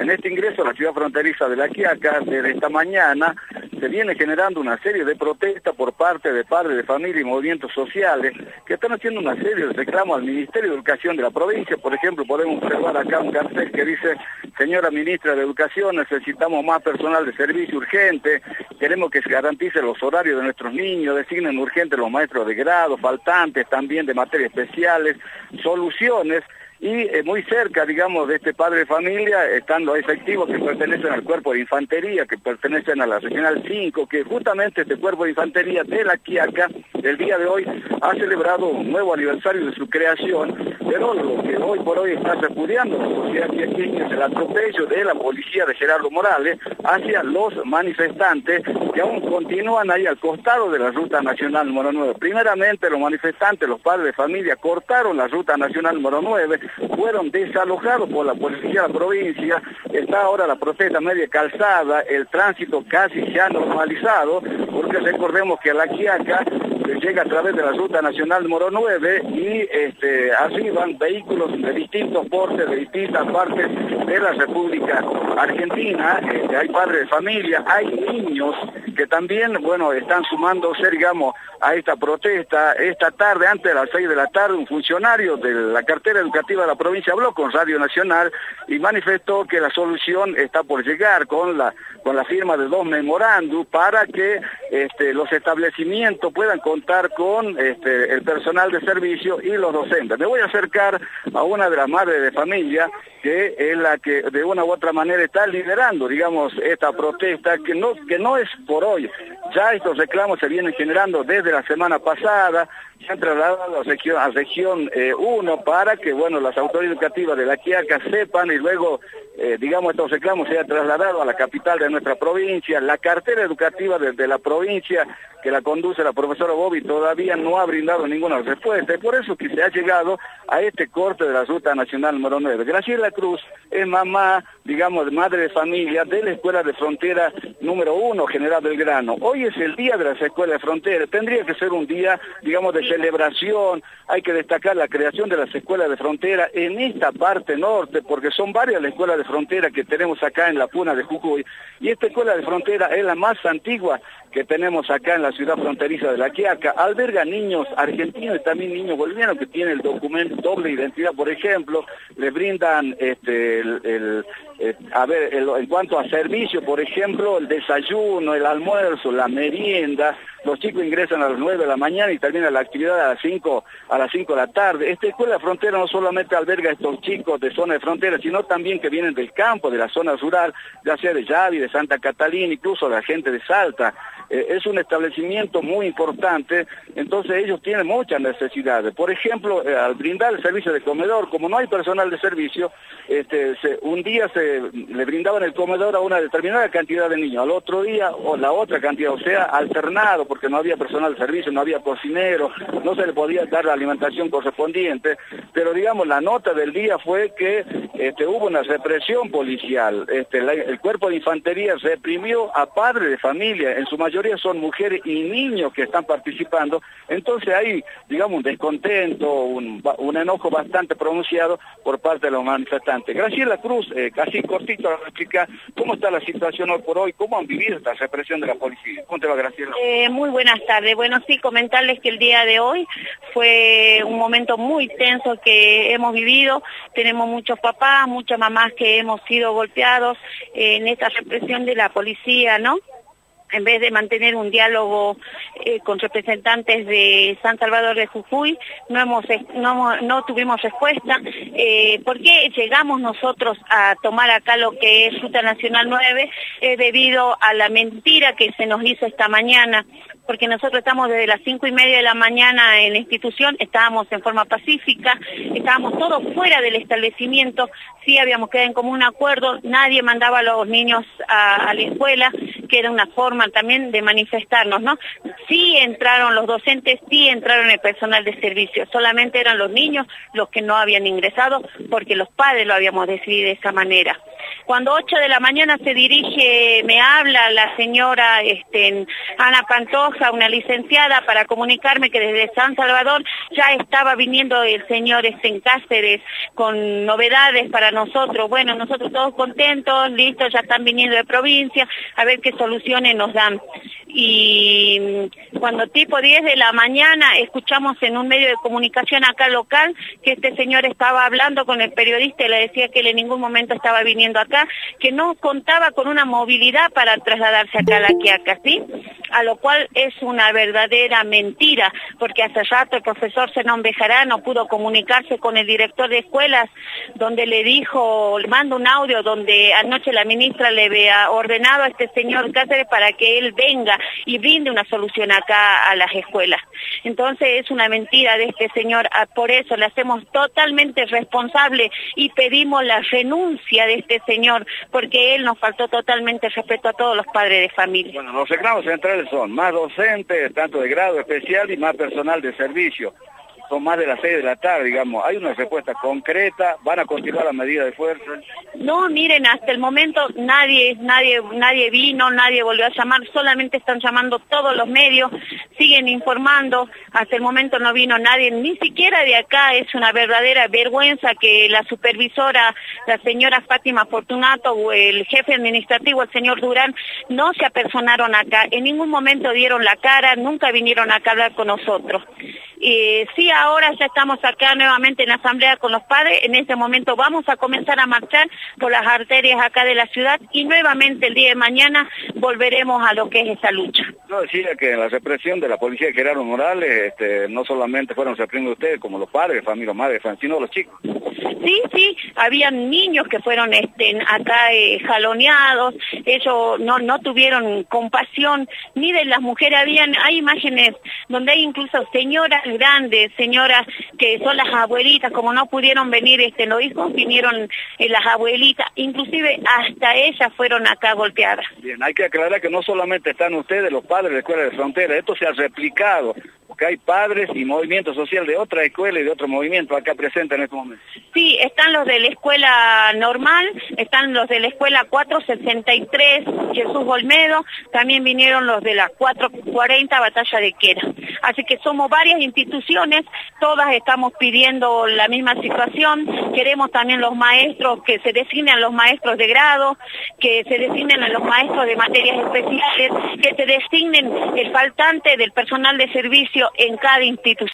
en este ingreso a la ciudad fronteriza de La Quiaca, desde esta mañana, se viene generando una serie de protestas por parte de padres de familia y movimientos sociales que están haciendo una serie de reclamos al Ministerio de Educación de la provincia. Por ejemplo, podemos observar acá un cartel que dice: señora ministra de Educación, necesitamos más personal de servicio urgente, queremos que se garantice los horarios de nuestros niños, designen urgente los maestros de grado, faltantes también de materias especiales, soluciones. Y muy cerca, digamos, de este padre de familia están los efectivos que pertenecen al cuerpo de infantería, que pertenecen a la regional 5, que justamente este cuerpo de infantería de La Quiaca, el día de hoy, ha celebrado un nuevo aniversario de su creación, pero lo que hoy por hoy está repudiando la sociedad quiaqueña es el atropello de la policía de Gerardo Morales hacia los manifestantes que aún continúan ahí al costado de la ruta nacional número 9. Primeramente, los manifestantes, los padres de familia, cortaron la ruta nacional número 9, fueron desalojados por la policía de la provincia, está ahora la protesta media calzada, el tránsito casi ya normalizado, porque recordemos que a La Quiaca se llega a través de la ruta nacional número 9 y arriban vehículos de distintos portes, de distintas partes de la República Argentina. Hay padres de familia, hay niños que también, bueno, están sumándose, digamos, a esta protesta. Esta tarde, antes de las 6 de la tarde, un funcionario de la cartera educativa de la provincia habló con Radio Nacional y manifestó que la solución está por llegar con la firma de 2 memorándum para que los establecimientos puedan contar con el personal de servicio y los docentes. Me voy a acercar a una de las madres de familia que es la que de una u otra manera está liderando, digamos, esta protesta que no es por hoy. Ya estos reclamos se vienen generando desde la semana pasada, se han trasladado a región 1 para que, bueno, las autoridades educativas de La Quiaca sepan y luego, digamos, estos reclamos se han trasladado a la capital de nuestra provincia. La cartera educativa de la provincia que la conduce la profesora Bobby todavía no ha brindado ninguna respuesta, y por eso que se ha llegado a este corte de la ruta nacional número 9. Graciela Cruz es mamá, digamos, madre de familia de la Escuela de Frontera número 1, General Belgrano. Hoy es el día de las escuelas de frontera, tendría que ser un día, digamos, de celebración. Hay que destacar la creación de las escuelas de frontera en esta parte norte, porque son varias las escuelas de frontera que tenemos acá en la Puna de Jujuy, y esta escuela de frontera es la más antigua que tenemos acá en la ciudad fronteriza de La Quiaca. Alberga niños argentinos y también niños bolivianos que tienen el documento doble identidad, por ejemplo, les brindan en cuanto a servicio, por ejemplo, el desayuno, el almuerzo, la merienda. Los chicos ingresan a las 9 de la mañana y termina la actividad a las 5 de la tarde. Esta escuela de frontera no solamente alberga a estos chicos de zona de frontera, sino también que vienen del campo, de la zona rural, ya sea de Yavi, de Santa Catalina, incluso de la gente de Salta. Es un establecimiento muy importante, entonces ellos tienen muchas necesidades. Por ejemplo, al brindar el servicio de comedor, como no hay personal de servicio, un día se le brindaban el comedor a una determinada cantidad de niños, al otro día o la otra cantidad, o sea, alternado, porque no había personal de servicio, no había cocinero, no se le podía dar la alimentación correspondiente, pero digamos, la nota del día fue que hubo una represión policial. El cuerpo de infantería reprimió a padres de familia, en su mayoría son mujeres y niños que están participando, entonces hay, digamos, un descontento, un enojo bastante pronunciado por parte de los manifestantes. Graciela Cruz, casi cortito, a explicar cómo está la situación hoy por hoy, cómo han vivido esta represión de la policía. ¿Cómo te va, Graciela? Muy buenas tardes. Bueno, sí, comentarles que el día de hoy fue un momento muy tenso que hemos vivido. Tenemos muchos papás, muchas mamás que hemos sido golpeados en esta represión de la policía, ¿no? En vez de mantener un diálogo con representantes de San Salvador de Jujuy, no tuvimos respuesta. ¿Por qué llegamos nosotros a tomar acá lo que es Ruta Nacional 9? Debido a la mentira que se nos hizo esta mañana, porque nosotros estamos desde las 5:30 de la mañana en la institución, estábamos en forma pacífica, estábamos todos fuera del establecimiento, sí habíamos quedado en común acuerdo, nadie mandaba a los niños a la escuela, que era una forma también de manifestarnos, ¿no? Sí entraron los docentes, sí entraron el personal de servicio, solamente eran los niños los que no habían ingresado porque los padres lo habíamos decidido de esa manera. Cuando 8 de la mañana me habla la señora Ana Pantoja, una licenciada, para comunicarme que desde San Salvador ya estaba viniendo el señor en Cáceres con novedades para nosotros. Bueno, nosotros todos contentos, listos, ya están viniendo de provincia, a ver qué soluciones nos dan. Y cuando tipo 10 de la mañana escuchamos en un medio de comunicación acá local que este señor estaba hablando con el periodista y le decía que él en ningún momento estaba viniendo acá, que no contaba con una movilidad para trasladarse acá a La Quiaca, ¿sí? A lo cual es una verdadera mentira, porque hace rato el profesor Zenón Bejarano pudo comunicarse con el director de escuelas, donde le dijo, le manda un audio donde anoche la ministra le había ordenado a este señor Cáceres para que él venga y brinde una solución acá a las escuelas. Entonces es una mentira de este señor, por eso le hacemos totalmente responsable y pedimos la renuncia de este señor, porque él nos faltó totalmente respeto a todos los padres de familia. Bueno, los reclamos centrales son más docentes, tanto de grado especial y más personal de servicio. Son más de las 6 de la tarde, digamos. ¿Hay una respuesta concreta? ¿Van a continuar la medida de fuerza? No, miren, hasta el momento nadie vino, nadie volvió a llamar, solamente están llamando todos los medios, siguen informando, hasta el momento no vino nadie, ni siquiera de acá. Es una verdadera vergüenza que la supervisora, la señora Fátima Fortunato, o el jefe administrativo, el señor Durán, no se apersonaron acá, en ningún momento dieron la cara, nunca vinieron acá a hablar con nosotros. Sí, ahora ya estamos acá nuevamente en asamblea con los padres. En este momento vamos a comenzar a marchar por las arterias acá de la ciudad y nuevamente el día de mañana volveremos a lo que es esta lucha. No, decía que la represión de la policía de Gerardo Morales no solamente fueron reprimidos ustedes como los padres, familia, madres, sino los chicos. Sí, habían niños que fueron acá jaloneados, ellos no tuvieron compasión ni de las mujeres. Hay imágenes donde hay incluso señoras grandes, señoras que son las abuelitas, como no pudieron venir los hijos, vinieron las abuelitas, inclusive hasta ellas fueron acá golpeadas. Bien, hay que aclarar que no solamente están ustedes, los padres de la Escuela de Frontera, esto se ha replicado, porque hay padres y movimiento social de otra escuela y de otro movimiento acá presentes en este momento. Sí, están los de la escuela normal, están los de la escuela 463, Jesús Olmedo, también vinieron los de la 440, Batalla de Quera. Así que somos varias instituciones, todas estamos pidiendo la misma situación. Queremos también los maestros, que se designen los maestros de grado, que se designen a los maestros de materias especiales, que se designen el faltante del personal de servicio en cada institución.